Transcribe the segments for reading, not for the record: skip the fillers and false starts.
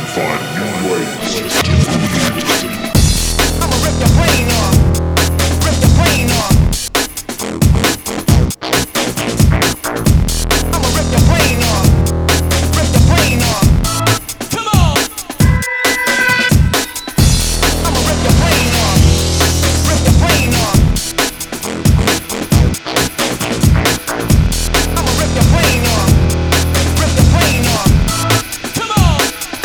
find new ways to listen. I'ma rip your brain off. Rip your brain off. I'ma rip your brain off. Rip your brain off. Come on. I'ma rip your brain off. Rip your brain off. I'ma rip your brain off. Rip your brain off. Come on.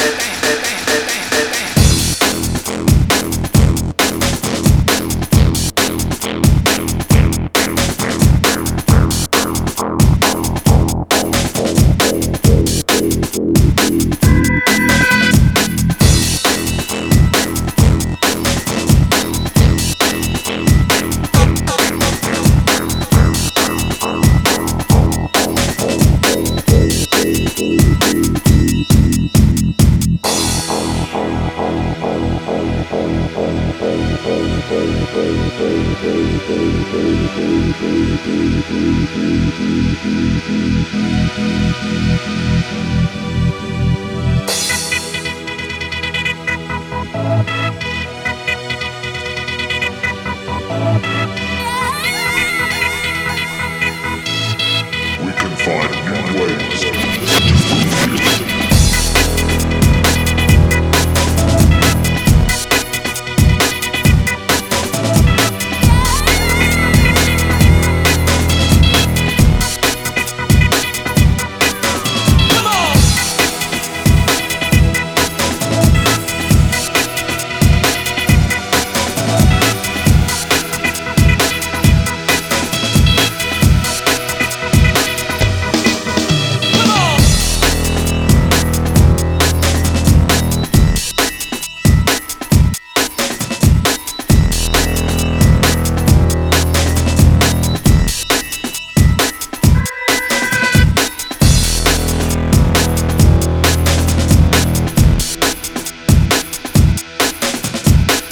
We can find new ways to listen.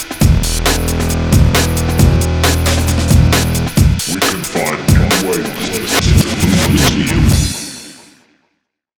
We can find new ways